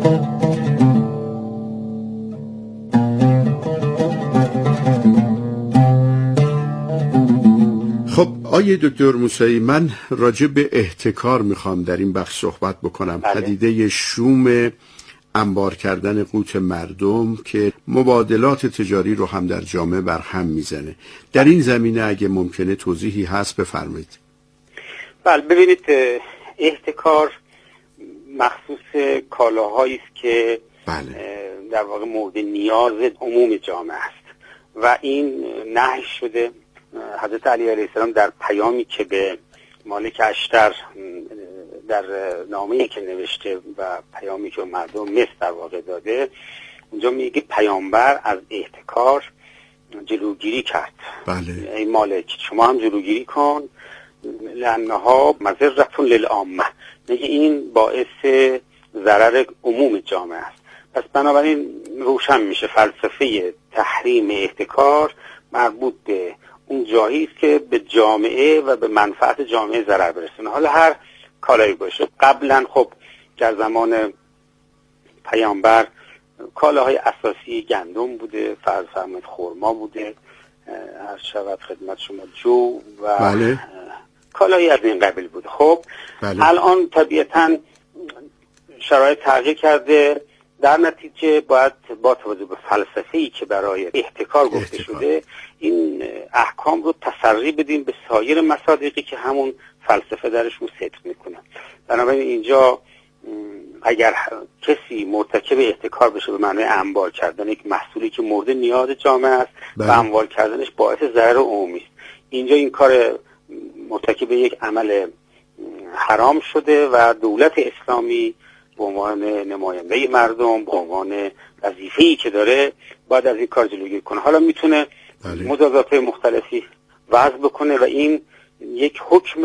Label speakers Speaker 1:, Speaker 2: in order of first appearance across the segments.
Speaker 1: خب آیه دکتر موسوی، من راجع به احتکار میخوام در این بخش صحبت بکنم. پدیده شوم انبار کردن قوت مردم که مبادلات تجاری رو هم در جامعه بر هم میزنه. در این زمینه اگه ممکنه توضیحی هست بفرمایید.
Speaker 2: بله، ببینید، احتکار مخصوص کالاهایی است که در واقع مورد نیاز عموم جامعه است و این نهی شده. حضرت علی علیه السلام در پیامی که به مالک اشتر در نامه‌ای که نوشته و پیامی که مردم مصر در واقع داده، اونجا میگه پیامبر از احتکار جلوگیری کرد.
Speaker 1: بله.
Speaker 2: ای مالک، شما هم جلوگیری کن، لانها مضرة للعامه. میگه این باعث ضرر عموم جامعه است. پس بنابراین روشن میشه فلسفه تحریم احتکار مربوط به اون جایی است که به جامعه و به منفعت جامعه ضرر برسونه، حالا هر کالایی باشه. قبلا خب در زمان پیامبر کالاهای اساسی گندم بوده، فرض فرمایید خرما بوده، هر شود خدمت شما جو و
Speaker 1: بله.
Speaker 2: کالایی از این قبیل بوده. خب
Speaker 1: بله.
Speaker 2: الان طبیعتاً شرایط تغییر کرده، در نتیجه باید با توجه به فلسفه‌ای که برای احتکار گفته شده این احکام رو تسری بدیم به سایر مصادیقی که همون فلسفه درشون صدق میکنه. بنابراین اینجا اگر کسی مرتکب احتکار بشه به معنی انبار کردن یک محصولی که مورد نیاز جامعه است و انبار کردنش باعث ضرر عمومی است، اینجا این کار مرتکب یک عمل حرام شده و دولت اسلامی به عنوان نماینده مردم، به عنوان وظیفه‌ای که داره، باید از این کار جلوگیری کنه. حالا میتونه مجازات مختلفی وضع بکنه و این یک حکم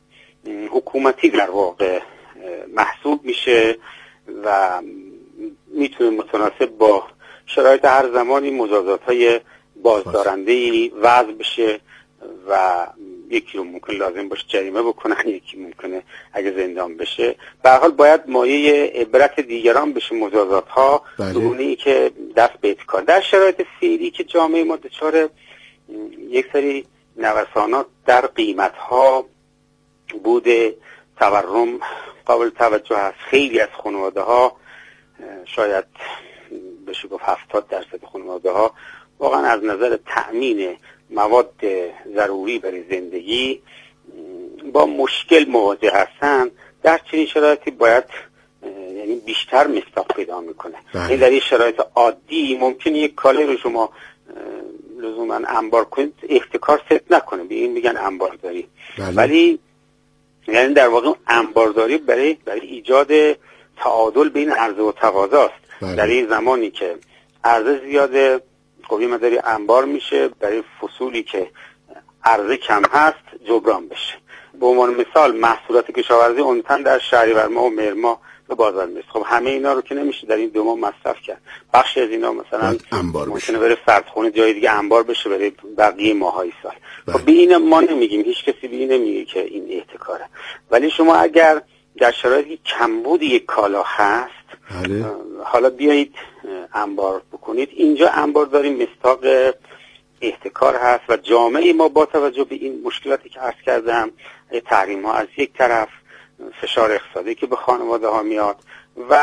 Speaker 2: حکومتی در واقع محسوب میشه و میتونه متناسب با شرایط هر زمانی مجازات‌های بازدارنده‌ای وضع بشه و یکی رو ممکن لازم باشه جریمه بکنن، یکی ممکنه اگه زندان بشه. به هر حال باید مایه عبرت دیگران بشه مجازات ها، دونی که دست به احتکار. در شرایط فعلی که جامعه ما دچار یک سری نوسانات در قیمت ها بوده، تورم قابل توجه هست. خیلی از خانواده ها، شاید بشه گفت 70% خانواده ها واقعا از نظر تأمین مواد ضروری برای زندگی با مشکل مواجه هستن. در چنین شرایطی باید یعنی بیشتر مصداق پیدا میکنه. این در این شرایط عادی ممکنه یک کالای رو شما لزوما انبار کنید احتکار ست نکنه، به این میگن انبارداری. ولی یعنی در واقع انبارداری برای ایجاد تعادل بین عرضه و تقاضا است. در این زمانی که عرضه زیاده، خب یه مقداری انبار میشه برای فصولی که عرضه کم هست جبران بشه. به عنوان مثال محصولات کشاورزی اونتن در شهریور ماه و مهر ماه به بازار میرسه. خب همه اینا رو که نمیشه در این 2 ماه مصرف کرد. بخشی از اینا مثلا ممکنه بره سردخونه جای دیگه انبار بشه برای بقیه ماهای سال. خب به این ما نمیگیم، هیچ کسی به این نمیگه که این احتکاره. ولی شما اگر در شرایطی کمبود یک کالا هست، حالا بیایید انبار بکنید، اینجا انبار داریم مصداق احتکار هست و جامعه ما با توجه به این مشکلاتی که عرض کردم، تحریم ها از یک طرف، فشار اقتصادی که به خانواده ها میاد و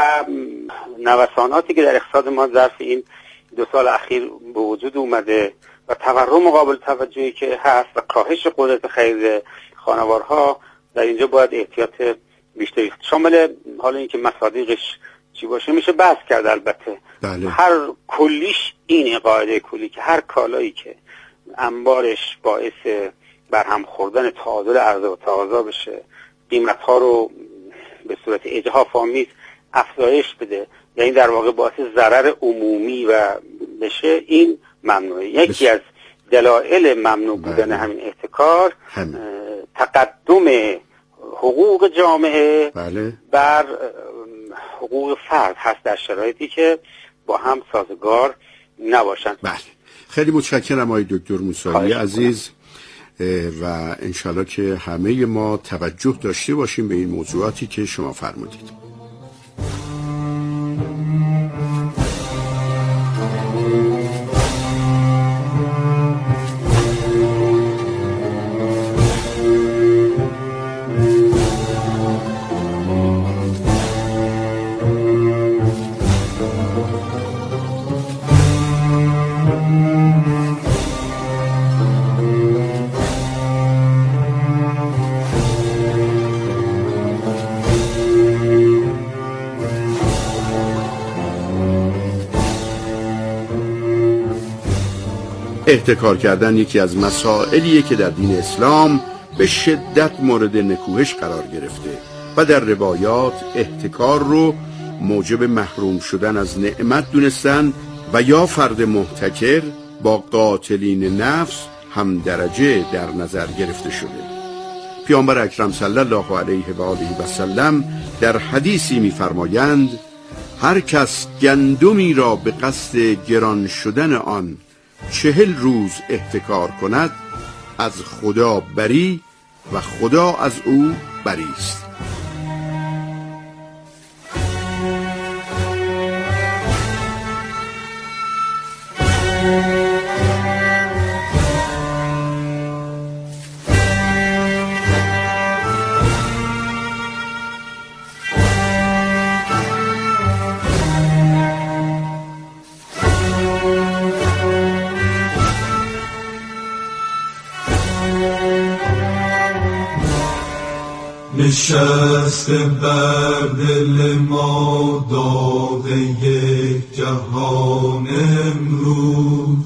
Speaker 2: نوساناتی که در اقتصاد ما ظرف این 2 سال اخیر به وجود اومده و تورم قابل توجهی که هست و کاهش قدرت خرید خانوارها، در اینجا باید احتیاط بیشتری شامل حالا اینکه مصادیقش چی باشه میشه بحث کرد. البته هر کلیش اینه، قاعده کلی که هر کالایی که انبارش باعث برهم خوردن تعادل عرضه و تقاضا بشه، قیمت ها رو به صورت اجحاف آمیز افزایش بده، یعنی در واقع باعث ضرر عمومی و بشه، این ممنوعه. یکی از دلایل ممنوع بودن همین احتکار تقدم حقوق جامعه بر حقوق فرد هست در شرایطی که با هم سازگار نباشند.
Speaker 1: بله، خیلی متشکرم آقای دکتر موسوی عزیز و انشالله که همه ما توجه داشته باشیم به این موضوعاتی که شما فرمودید. احتکار کردن یکی از مسائلیه که در دین اسلام به شدت مورد نکوهش قرار گرفته و در روایات احتکار رو موجب محروم شدن از نعمت دونستن و یا فرد محتکر با قاتلین نفس هم درجه در نظر گرفته شده. پیامبر اکرم صلی الله علیه و آله و سلم در حدیثی می‌فرمایند هر کس گندمی را به قصد گران شدن آن 40 روز احتکار کند از خدا بری و خدا از او بری است.
Speaker 3: نشسته بر دل ما داغ یک جهان امروز،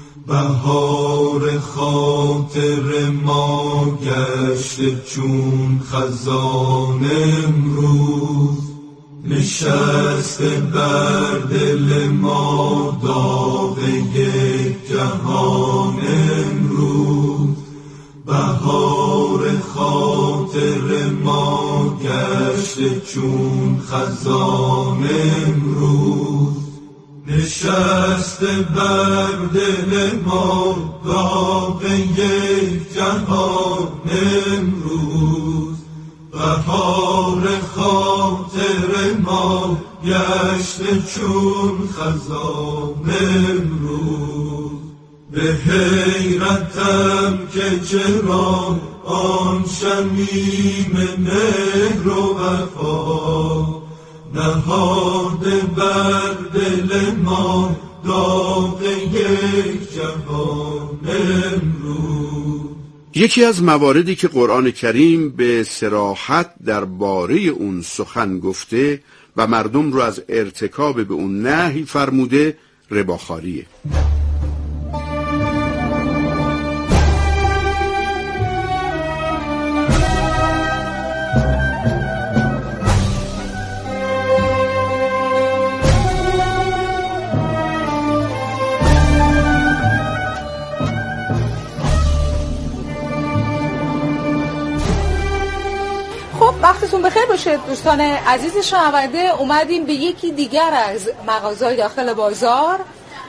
Speaker 3: بهار خاطر ما گشته چون خزان امروز. نشسته بر دل ما داغ یک جهان امروز، بهار خاطر ما گشته چون خزان امروز. نشسته بر دل ما داغ یک جهان امروز، بهار خاطر ما گشته چون خزان امروز. به حیرتم که چرا آن شمیم مهر و وفا نهاده بر دل ما داغ یک جهان امروز.
Speaker 1: یکی از مواردی که قرآن کریم به صراحت درباره اون سخن گفته و مردم رو از ارتکاب به اون نهی فرموده رباخواریه.
Speaker 4: وقتتون بخیر باشه دوستان عزیز شنونده. اومدیم به یکی دیگر از مغازه‌های داخل بازار،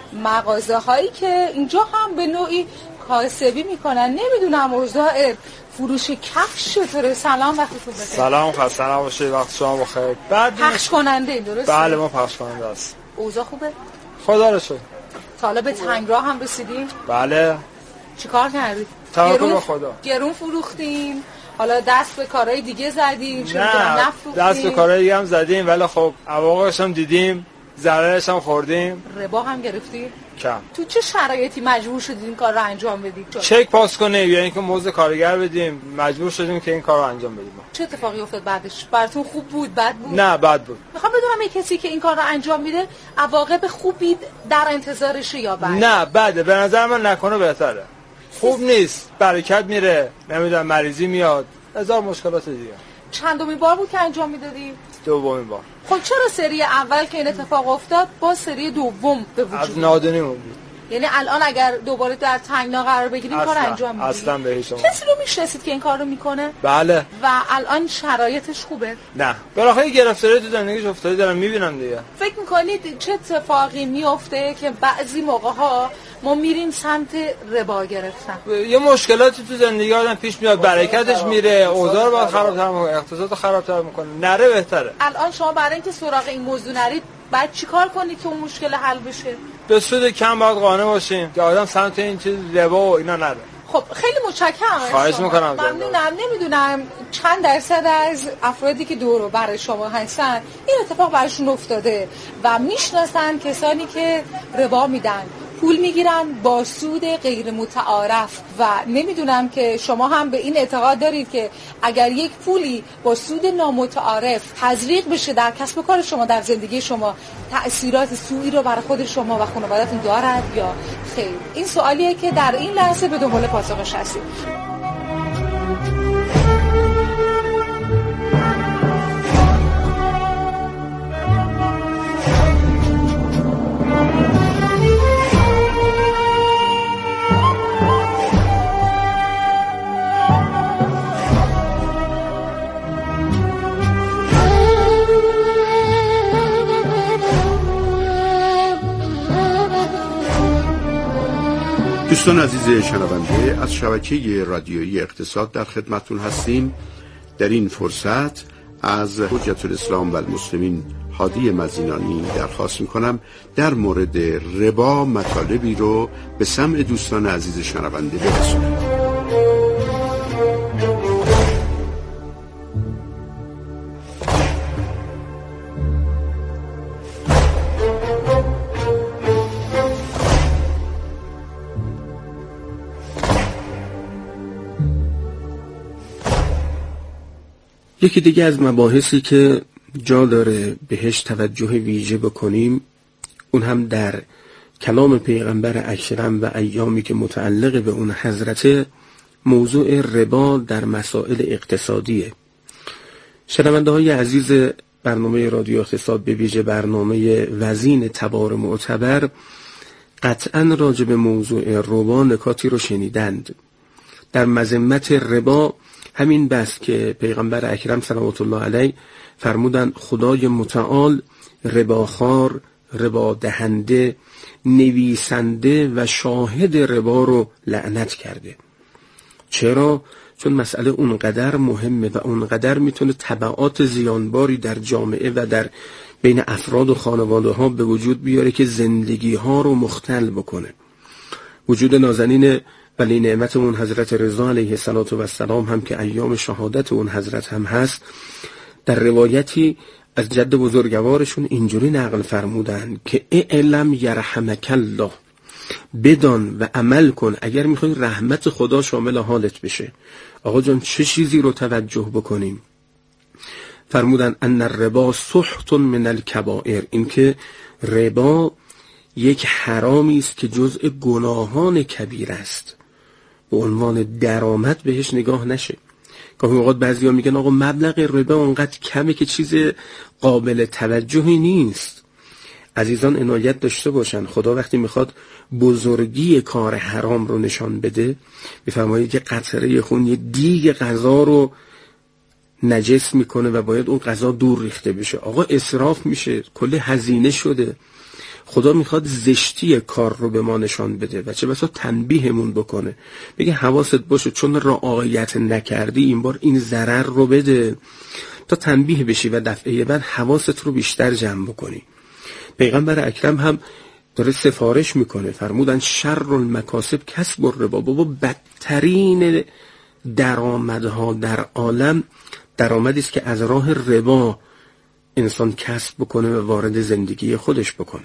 Speaker 4: مغازه هایی که اینجا هم به نوعی کاسبی میکنن. نمیدونم اوضاع فروش کفش چطوره؟ سلام، وقتتون بخیر.
Speaker 5: سلام، خسته نباشید، وقت شما بخیر.
Speaker 4: پخش کننده درسته؟
Speaker 5: بله، ما پخش کننده است.
Speaker 4: اوضاع خوبه؟
Speaker 5: خدا رو شکر.
Speaker 4: تا حالا به تنگراه هم رسیدین؟
Speaker 5: بله.
Speaker 4: چیکار کردید؟
Speaker 5: توکل به خدا.
Speaker 4: گرون فروختین؟ حالا دست به کارهای دیگه زدیم؟
Speaker 5: نه، دست به کارهای دیگه هم زدیم، ولی خب عواقبش هم دیدیم، ضررش هم خوردیم.
Speaker 4: ربا هم گرفتی؟
Speaker 5: کم.
Speaker 4: تو چه شرایطی مجبور شدید این کار رو انجام بدید؟
Speaker 5: چک پاس کنیم یا اینکه مزد کارگر بدیم، مجبور شدیم که این کار رو انجام بدیم.
Speaker 4: چه اتفاقی افتاد بعدش؟ براتون خوب بود، بد بود؟
Speaker 5: نه، بد بود.
Speaker 4: میخوام بدونم یک کسی که این کار رو انجام میده عواقب خوبی در انتظارشه یا بد؟
Speaker 5: نه، بده. به نظر من نکنه بهتره. خوب نیست، برکت میره، نمیدونم مریضی میاد، هزار مشکلات دیگه.
Speaker 4: چندمین بار بود که انجام میدادی؟
Speaker 5: دومین بار.
Speaker 4: خب چرا سری اول که این اتفاق افتاد با سری دوم به وجود
Speaker 5: از نادونیمون بود؟
Speaker 4: یعنی الان اگر دوباره در تنگنا قرار بگیریم کار انجام میدید؟
Speaker 5: اصلا به هیچ عنوان.
Speaker 4: کسی رو میشناسید که این کار رو میکنه؟
Speaker 5: بله.
Speaker 4: و الان شرایطش خوبه؟
Speaker 5: نه، بالاخره گرفتاری تو زندگیش افتاده، دارم میبینم دیگه.
Speaker 4: فکر میکنید چه اتفاقی میفته که بعضی موقع ها ما میریم سمت ربا گرفتن؟
Speaker 5: یه مشکلاتی تو زندگی آدم پیش میاد، برکتش میره، اوضاع رو باید خرابتر میکنه، اقتصاد رو خرابتر میکنه. نره بهتره.
Speaker 4: الان شما برای اینکه سراغ این موضوع نرید بعد چیکار کنید که اون مشکل حل بشه؟
Speaker 5: به سود کم باید قانع باشیم که آدم سمت این چیز ربا و اینا نره.
Speaker 4: خب خیلی متشکرم.
Speaker 5: خواهش میکنم.
Speaker 4: ممنونم. نمیدونم چند درصد از افرادی که دور و بر شما هستن این اتفاق براشون افتاده و میشناسن کسانی که ربا میدن. پول میگیرن با سود غیر متعارف و نمیدونم که شما هم به این اعتقاد دارید که اگر یک پولی با سود نامتعارف تزریق بشه در کسب و کار شما، در زندگی شما، تأثیرات سوئی رو برای خود شما و خانواده‌تون دارد یا خیر؟ این سوالیه که در این لحظه به دنبال پاسخش هستیم.
Speaker 1: دوستان عزیز شنونده، از شبکه رادیویی اقتصاد در خدمتتون هستیم. در این فرصت از حجت الاسلام و المسلمین هادی مزینانی درخواست میکنم در مورد ربا مطالبی رو به سمع دوستان عزیز شنونده برسونم.
Speaker 6: یکی دیگه از مباحثی که جا داره بهش توجه ویژه بکنیم، اون هم در کلام پیغمبر اکرم و ایامی که متعلق به اون حضرت، موضوع ربا در مسائل اقتصادیه. شنونده های عزیز برنامه رادیو اقتصاد، به ویژه برنامه وزین تبار معتبر، قطعاً راجع به موضوع ربا نکاتی رو شنیدند. در مذمت ربا همین بس که پیغمبر اکرم صلوات الله علیه فرمودن خدای متعال رباخوار، ربا دهنده، نویسنده و شاهد ربا رو لعنت کرده. چرا؟ چون مسئله اونقدر مهمه و اونقدر میتونه تبعات زیانباری در جامعه و در بین افراد و خانواده ها به وجود بیاره که زندگی ها رو مختل بکنه. وجود نازنین ولی نعمت اون حضرت رضا علیه السلام هم که ایام شهادت اون حضرت هم هست، در روایتی از جد بزرگوارشون اینجوری نقل فرمودن که اعلم یرحمک الله، بدان و عمل کن اگر میخوای رحمت خدا شامل حالت بشه. آقا جان چه چیزی رو توجه بکنیم؟ فرمودن ان الربا سحت من الکبائر، این که ربا یک حرامی است که جزء گناهان کبیر است، به عنوان درآمد بهش نگاه نشه. گاهی اوقات بعضیا میگن آقا مبلغ ربا اونقدر کمه که چیز قابل توجهی نیست. عزیزان عنایت داشته باشن، خدا وقتی میخواد بزرگی کار حرام رو نشان بده، میفرماید که قطره خون یه دیگ غذا رو نجس میکنه و باید اون غذا دور ریخته بشه. آقا اسراف میشه، کل هزینه شده. خدا میخواد زشتی کار رو به ما نشان بده و چه بسا تنبیهمون بکنه، بگه حواست باشه چون رعایت نکردی این بار این ضرر رو بده، تا تنبیه بشی و دفعه بعد حواست رو بیشتر جمع بکنی. پیغمبر اکرم هم داره سفارش میکنه، فرمودن شر المکاسب کسب الربا. بابا بدترین درآمدها در عالم درآمدی است که از راه ربا انسان کسب بکنه و وارد زندگی خودش بکنه.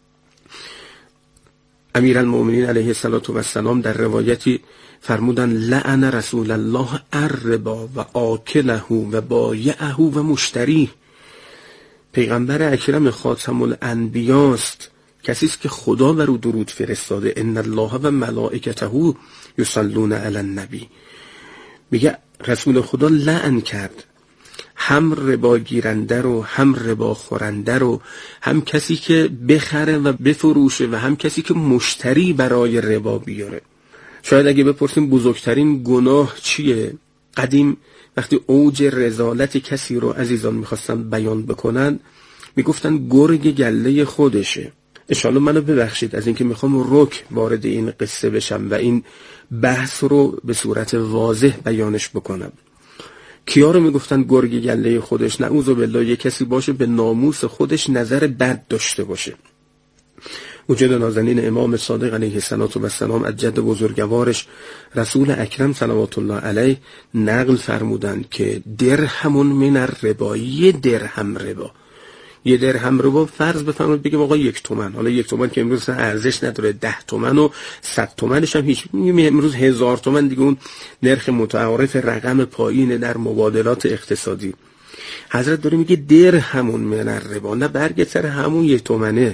Speaker 6: امیرالمؤمنین علیه السلام در روایتی فرمودن لعن رسول الله الربا و آکله و بایعه و مشتریه. پیغمبر اکرم خاتم الانبیا است، کسی است که خدا بر او درود فرستاده، ان الله و ملائکته یصلون علی النبی. میگه رسول خدا لعن کرد هم ربا گیرنده رو، هم ربا خورنده رو، هم کسی که بخره و بفروشه و هم کسی که مشتری برای ربا بیاره. شاید اگه بپرسیم بزرگترین گناه چیه، قدیم وقتی اوج رذالت کسی رو عزیزان میخواستن بیان بکنن میگفتن گرگ گله خودشه. انشاءالله منو ببخشید از اینکه میخوام رک وارد این قصه بشم و این بحث رو به صورت واضح بیانش بکنم. کیا رو میگفتن گرگ گله خودش؟ نعوذ بالله یه کسی باشه به ناموس خودش نظر بد داشته باشه. وجود نازنین امام صادق علیه السلام از جد بزرگوارش رسول اکرم صلوات الله علیه نقل فرمودند که درهم من الربا، یه درهم ربا یه درهم رو با فرض بفرمایید بگیم آقا 1 تومن، حالا 1 تومن که امروز ارزش نداره، 10 تومن و 100 تومنش هم هیچ، امروز 1000 تومن دیگه اون نرخ متعارف رقم پایینه در مبادلات اقتصادی. حضرت داره میگه درهمون من الربا، نه برگ سر همون 1 تومنه،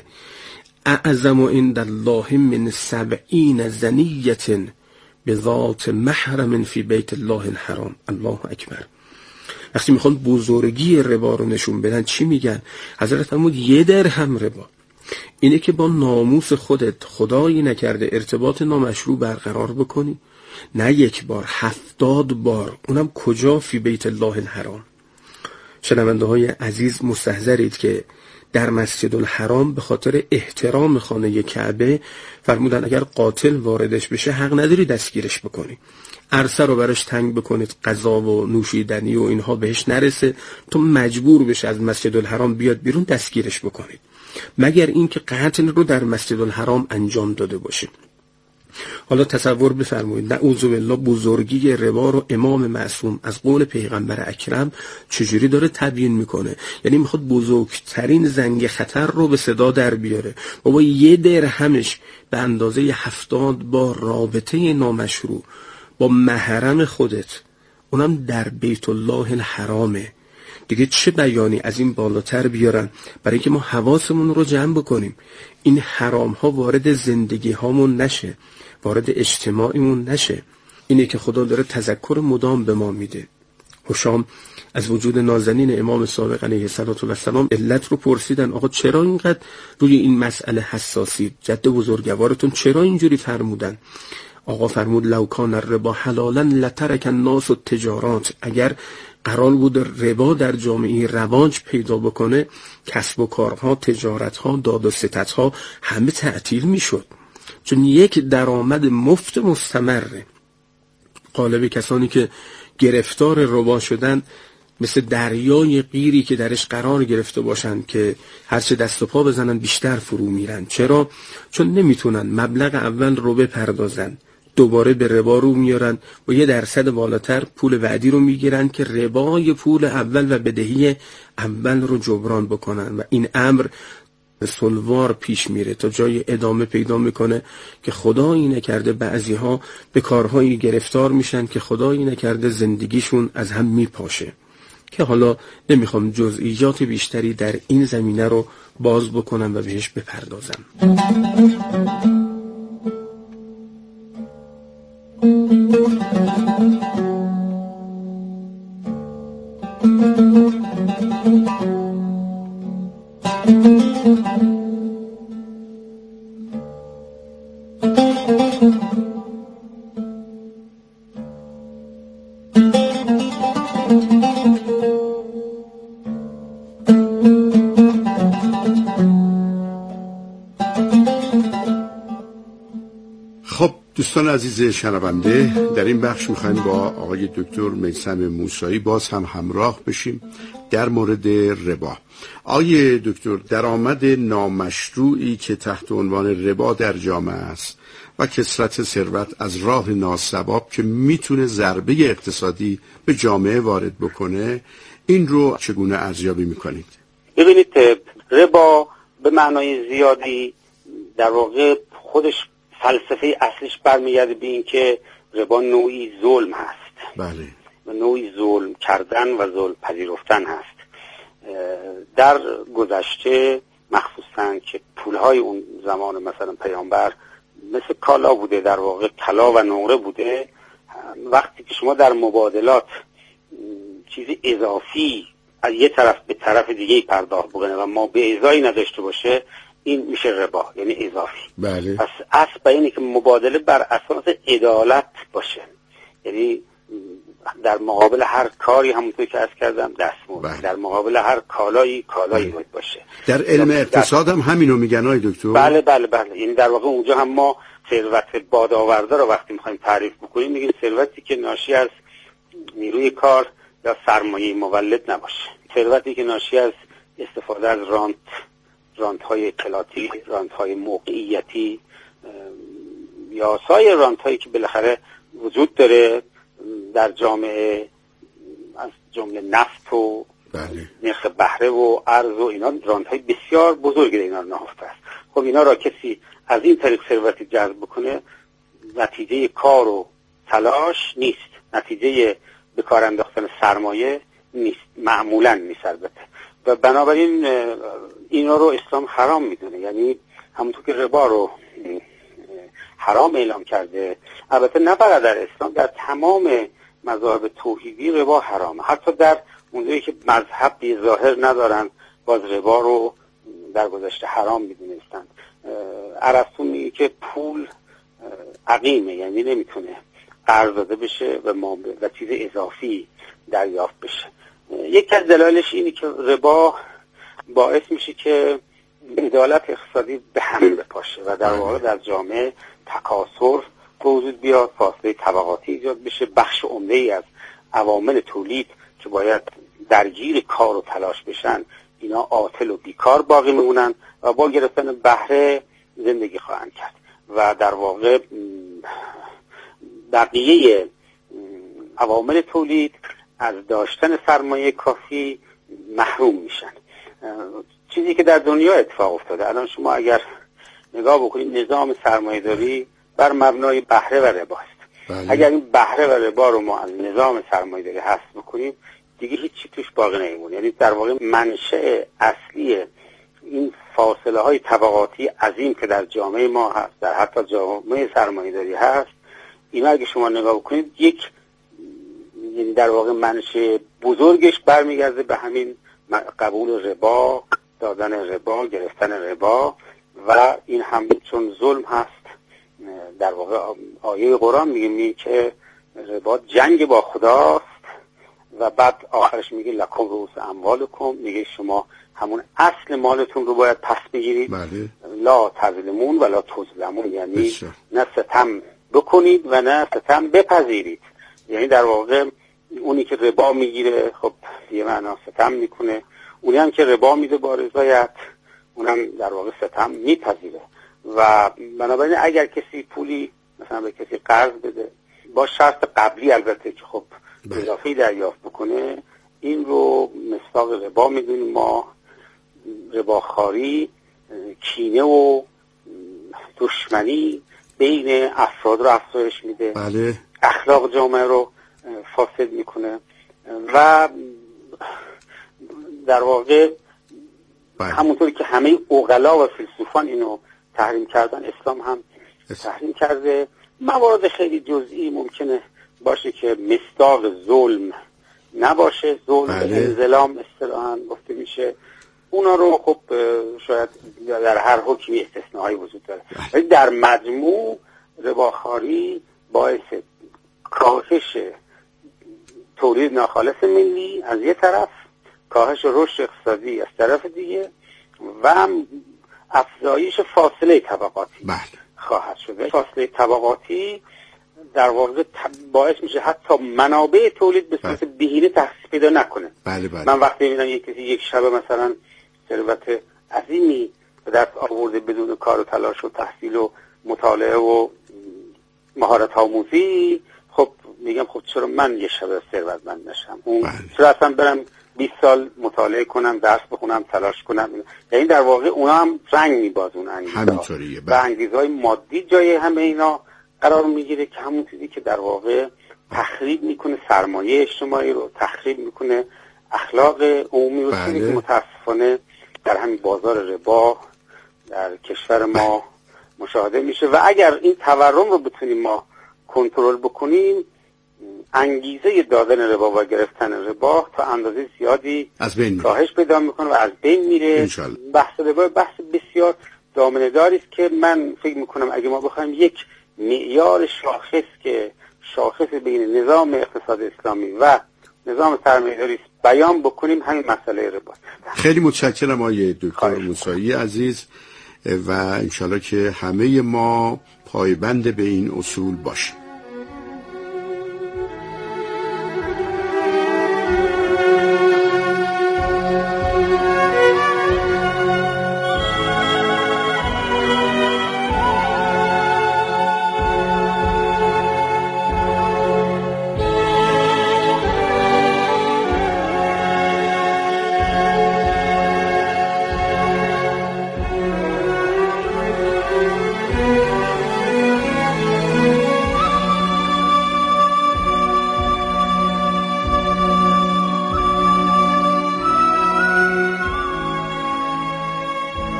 Speaker 6: اعظم عند الله من 70 زنیة بذات محرم فی بیت الله الحرام. الله اکبر. وقتی میخوان بزرگی ربا رو نشون بدن چی میگن؟ حضرت فرمود 1 درهم ربا اینه که با ناموس خودت خدایی نکرده ارتباط نامشروع برقرار بکنی، نه 1 بار، 70 بار، اونم کجا؟ فی بیت الله الحرام. شنونده های عزیز مستحضرید که در مسجد الحرام به خاطر احترام خانه کعبه فرمودن اگر قاتل واردش بشه حق نداری دستگیرش بکنی، عرصه رو براش تنگ بکنید، غذا و نوشیدنی و اینها بهش نرسه، تو مجبور بشه از مسجد الحرام بیاد بیرون دستگیرش بکنید، مگر اینکه قتل رو در مسجد الحرام انجام داده باشه. حالا تصور بفرمایید نعوذ بالله بزرگی ربا رو امام معصوم از قول پیغمبر اکرم چجوری داره تبیین میکنه. یعنی میخواد بزرگترین زنگ خطر رو به صدا در بیاره. بابا 1 درهمش به اندازه 70 بار رابطه نامشروع با محرم خودت، اونم در بیت الله الحرامه. دیگه چه بیانی از این بالاتر بیارن برای اینکه ما حواسمون رو جمع بکنیم، این حرام ها وارد زندگی هامون نشه، وارد اجتماعیمون نشه. اینه که خدا داره تذکر مدام به ما میده. هشام از وجود نازنین امام صادق علیه السلام علت رو پرسیدن آقا چرا اینقدر روی این مسئله حساسی؟ جد بزرگوارتون چرا اینجوری فرمودن؟ آقا فرمود لو کان الربا حلالا لترک الناس التجارات، اگر قرار بود ربا در جامعه رواج پیدا بکنه، کسب و کارها، تجارتها، داد و ستدها همه تعطیل میشد، چون یک درآمد مفت مستمره. قالب کسانی که گرفتار ربا شدن مثل دریای قیری که درش قرار گرفته باشن که هرچه دست و پا بزنن بیشتر فرو میرن. چرا؟ چون نمیتونن مبلغ اول رو بپردازن، دوباره به ربا رو میارن و 1% بالاتر پول بعدی رو میگیرن که ربای پول اول و بدهی اول رو جبران بکنن و این امر سلوار پیش میره تا جای ادامه پیدا میکنه که خدایی نکرده بعضی ها به کارهایی گرفتار میشن که خدایی نکرده زندگیشون از هم میپاشه، که حالا نمیخوام جزئیات بیشتری در این زمینه رو باز بکنم و بهش بپردازم.
Speaker 1: دوستان عزیز شنونده، در این بخش میخوایم با آقای دکتر میثم موسایی باز هم همراه بشیم در مورد ربا. آقای دکتر، درآمد نامشروعی که تحت عنوان ربا در جامعه است و کثرت ثروت از راه ناسباب که میتونه ضربه اقتصادی به جامعه وارد بکنه، این رو چگونه ارزیابی میکنید؟
Speaker 2: ببینید، ربا به معنای زیادی در واقع خودش فلسفه اصلیش برمیگرده به این که ربا نوعی ظلم هست.
Speaker 1: بله.
Speaker 2: و نوعی ظلم کردن و ظلم پذیرفتن هست. در گذشته مخصوصاً که پولهای اون زمان مثلا پیامبر مثل کالا بوده، در واقع طلا و نقره بوده. وقتی که شما در مبادلات چیزی اضافی از یه طرف به طرف دیگه پرداخت بکنه و ما به ازایی نداشته باشه، این میشه ربا، یعنی اضافی.
Speaker 1: بله.
Speaker 2: پس اصل به اینه که مبادله بر اساس عدالت باشه، یعنی در مقابل هر کاری همونطور که عرض کردم دستمزد،
Speaker 1: بله.
Speaker 2: در مقابل هر کالایی باید باشه.
Speaker 1: در علم اقتصاد هم همینو میگن آقای دکتر؟
Speaker 2: بله بله بله. یعنی در واقع اونجا هم ما ثروت بادآورده رو وقتی میخوایم تعریف بکنیم میگیم ثروتی که ناشی از نیروی کار یا سرمایه مولد نباشه، ثروتی که ناشی از استفاده از رانت‌های اطلاعاتی، رانت‌های موقعیتی یا سایر رانت‌هایی که بالاخره وجود داره در جامعه، از جمله نفت و
Speaker 1: بله.
Speaker 2: نرخ بهره و ارز و اینا رانت‌های بسیار بزرگی اینا نهفته است. خب اینا را کسی از این طریق ثروتی جذب بکنه، نتیجه کار و تلاش نیست، نتیجه به کار انداختن سرمایه نیست، معمولا نیست البته. و بنابراین اینا رو اسلام حرام میدونه، یعنی همونطور که ربا رو حرام اعلام کرده، البته نه فقط در اسلام، در تمام مذاهب توحیدی ربا حرامه. حتی در اونجایی که مذهب به ظاهر ندارن باز ربا رو در گذشته حرام میدونستند. ارسطو میگه که پول عقیمه، یعنی نمیتونه قرض داده بشه و چیز اضافی دریافت بشه. یکی از دلایلش اینه که ربا باعث میشه که عدالت اقتصادی به هم بپاشه و در واقع در جامعه تکاثر به وجود بیاد، فاصله طبقاتی ایجاد بشه. بخش عمده‌ای از عوامل تولید که باید درگیر کار و تلاش بشن، اینا عاطل و بیکار باقی میمونن و با گرفتن بهره زندگی خواهند کرد و در واقع بقیه عوامل تولید از داشتن سرمایه کافی محروم میشن. چیزی که در دنیا اتفاق افتاده، الان شما اگر نگاه بکنید نظام سرمایه‌داری بر مبنای بهره و رباست. اگر این بهره و ربا رو ما از نظام سرمایه‌داری حذف بکنیم دیگه هیچی توش باقی نمیمونه. یعنی در واقع منشأ اصلی این فاصله های طبقاتی عظیم که در جامعه ما هست، در حتی جامعه سرمایه‌داری هست، اینا اگه شما نگاه بکنید یعنی در واقع منشأ بزرگش برمیگرده به همین قبول ربا، دادن ربا، گرفتن ربا. و این هم چون ظلم هست، در واقع آیه قرآن میگه که ربا جنگ با خداست و بعد آخرش میگه لکم رؤوس اموالکم، میگه شما همون اصل مالتون رو باید پس بگیرید.
Speaker 1: بله.
Speaker 2: لا تظلمون ولا تظلمون، یعنی نه ستم بکنید و نه ستم بپذیرید. یعنی در واقع اونی که ربا میگیره خب یه معنا ستم میکنه، اونی هم که ربا میده با رضایت اونم در واقع ستم میپذیره. و بنابراین اگر کسی پولی مثلا به کسی قرض بده با شرط قبلی البته که خب اضافی دریافت بکنه، این رو مصداق ربا میدونیم ما. رباخواری کینه و دشمنی بین افراد رو افزایش میده.
Speaker 1: بله.
Speaker 2: اخلاق جامعه رو فاسد میکنه و در واقع همونطوری که همه عقلا و فیلسوفان اینو تحریم کردن، اسلام هم تحریم کرده. موارد خیلی جزئی ممکنه باشه که مصداق ظلم نباشه، ظلم انظلام اصطلاحاً گفته میشه، اونا رو خب شاید در هر حکمی استثناءایی وجود داره، ولی در مجموع رباخواری باعث کاهش تولید ناخالص ملی از یه طرف، کاهش رشد اقتصادی از طرف دیگه و افزایش فاصله طبقاتی خواهد شده. فاصله طبقاتی در واقع باعث میشه حتی منابع تولید به صورت بهینه تخصیص پیدا نکنه. من وقتی میبینم یک شب مثلا ثروت عظیمی به دست آورده بدون کار و تلاش و تحصیل و مطالعه و مهارت آموزی، خب میگم خب چرا من یه شب ثروتمند نشم؟ چرا اصلا برم 20 سال مطالعه کنم، درس بخونم، تلاش کنم؟ یعنی در واقع اونا هم رنگ میبازون انگیزه و انگیزهای مادی جای همه اینا قرار میگیره که همون چیزی که در واقع تخریب میکنه سرمایه اجتماعی رو، تخریب میکنه اخلاق عمومی رو، که متاسفانه در همین بازار ربا در کشور ما مشاهده میشه. و اگر این تورم رو بتونیم ما کنترل بکنیم، انگیزه دادن ربا و گرفتن ربا تا اندازه زیادی کاهش پیدا میکنه و از بین میره. بحث ربا بحث بسیار دامنه‌داری است که من فکر میکنم اگه ما بخوایم یک معیار شاخص بین نظام اقتصاد اسلامی و نظام سرمایه‌داری بیان بکنیم، همین مسئله ربا.
Speaker 1: خیلی متشکرم آقای دکتر موسایی عزیز و انشالله که همه ما پایبند به این اصول باشیم.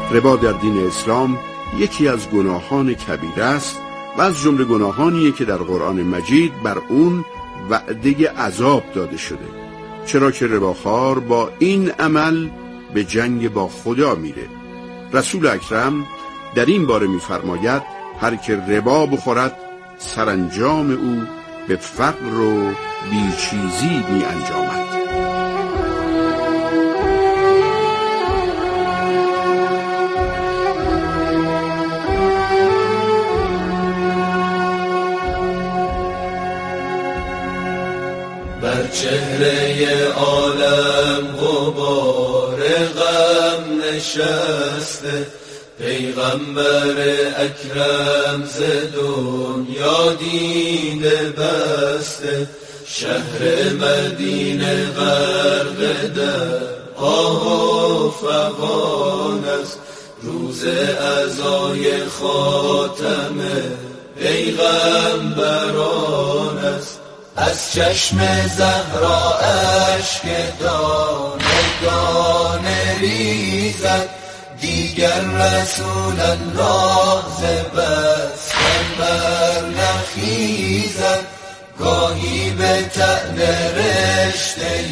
Speaker 1: ربا در دین اسلام یکی از گناهان کبیره است و از جمله گناهانیه که در قرآن مجید بر اون وعده عذاب داده شده، چرا که رباخوار با این عمل به جنگ با خدا میره. رسول اکرم در این باره میفرماید هر که ربا بخورد سرانجام او به فقر و بیچیزی می انجامد.
Speaker 3: بر چهره عالم غبار غم نشسته، پیغمبر اکرم ز دنیا دیده بسته، شهر مدینه غرق در آه و فغان است، روز عزای خاتم پیغمبران است. از چشم زهرا اشک دانه دانه ریزد، دیگر رسول الله ز بس بر نخیزد، گاهی به طعن رشته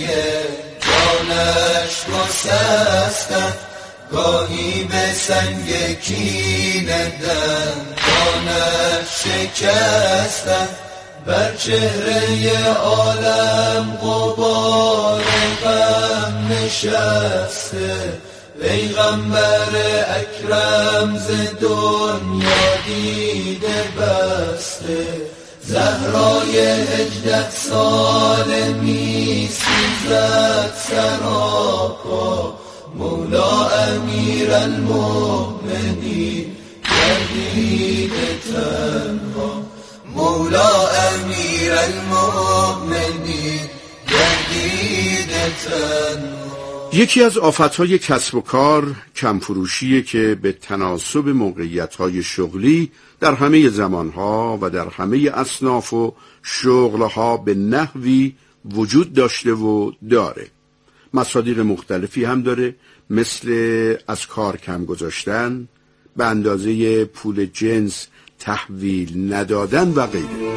Speaker 3: جانش گسستند، گاهی به سنگ کینه دندانش شکستند. بر چهره عالم غبار غم نشسته، پیغمبر اکرم ز دنیا دیده بسته، زهرای 18 ساله می سوزد سراپا، مولا امیر المؤمنین گردیده تنها، مولا امیر المؤمنین گردیده تنها.
Speaker 1: یکی از آفتهای کسب و کار کمفروشیه که به تناسب موقعیت‌های شغلی در همه زمانها و در همه اصناف و شغلها به نحوی وجود داشته و داره. مصادیق مختلفی هم داره، مثل از کار کم گذاشتن، به اندازه پول جنس تحویل ندادن و غیره.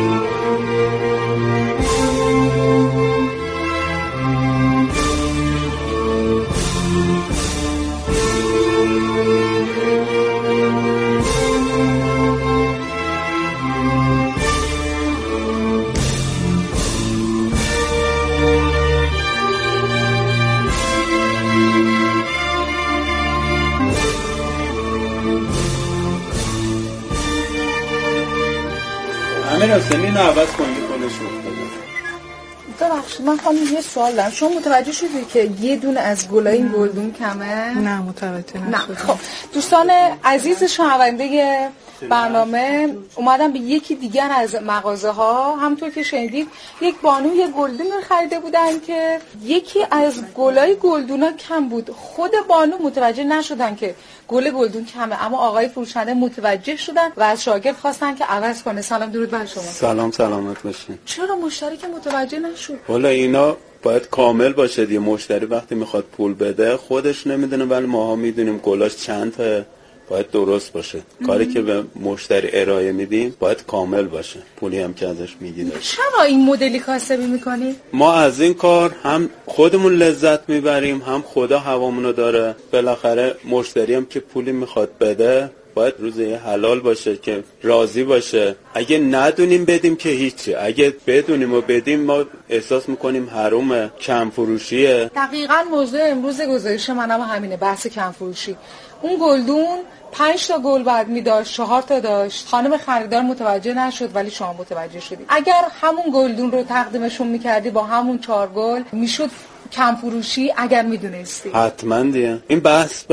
Speaker 7: همین حسینی اینو عوض کنید خودش
Speaker 4: ببخشید من خواهم یه سوال دارم. شما متوجه شدید که یه دونه از گلای این گلدون کمه؟
Speaker 8: نه متوجه نشدم.
Speaker 4: خب دوستان عزیز شنونده برنامه، اومدم به یکی دیگر از مغازه ها، همونطور که شنیدید یک بانو یه گلدون خریده بودن که یکی از گلای گلدونا کم بود. خود بانو متوجه نشدن که گل گلدون کمه، اما آقای فروشنده متوجه شدن و از شاگرد خواستن که عوض کنه. سلام درود بر شما.
Speaker 7: سلام سلامت باشین.
Speaker 4: چرا مشتری که متوجه نشد؟
Speaker 7: والا اینا باید کامل باشه دیگه. مشتری وقتی میخواد پول بده خودش نمیدونه، ولی ماها میدونیم گلاش چند تا، باید درست باشه. کاری که به مشتری ارائه میدیم باید کامل باشه، پولی هم که ازش میگیره.
Speaker 4: چرا این مدلی کاسبی میکنی؟
Speaker 7: ما از این کار هم خودمون لذت میبریم، هم خدا هوامونو داره. بالاخره مشتری هم که پولی میخواد بده باید روزه حلال باشه که راضی باشه. اگه ندونیم بدیم که هیچی، اگه بدونیم و بدیم ما احساس میکنیم حرومه، کم فروشیه.
Speaker 4: دقیقاً موضوع امروز گزارش منم همینه، بحث کم فروشی. اون گلدون 5 تا گل بعد می‌داشت، 4 تا داشت. خانم خریدار متوجه نشد ولی شما متوجه شدید. اگر همون گلدون رو تقدیمشون می‌کردی با همون 4 گل میشد کم فروشی اگر می‌دونستی.
Speaker 7: حتما دیگه. این بحث